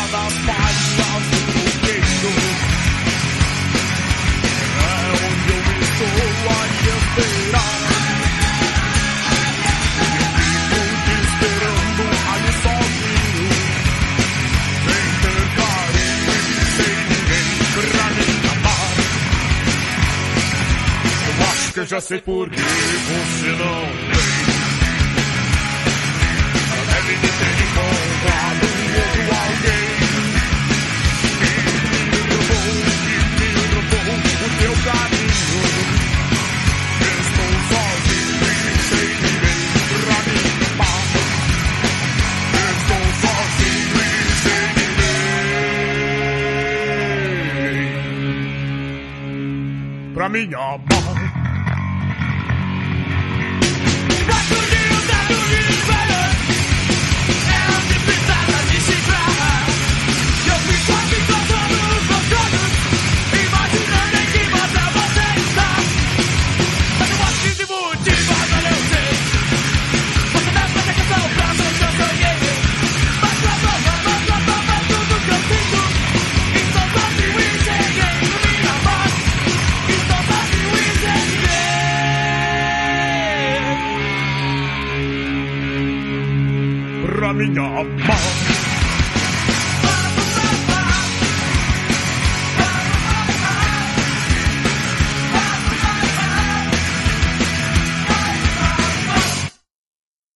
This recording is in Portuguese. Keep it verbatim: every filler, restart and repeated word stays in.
das faixas do coqueiro. É onde eu estou a te esperar. Eu fico te esperando ali sozinho, sem ter carinho e sem ninguém pra me amar. Eu acho que eu já sei por que você não vem. Deve de ter encontrado outro alguém que me roubou, que me roubou o teu carinho. Estou sozinho e sem ninguém pra me amar. Estou sozinho e sem ninguém pra me amar. Pra minha amar.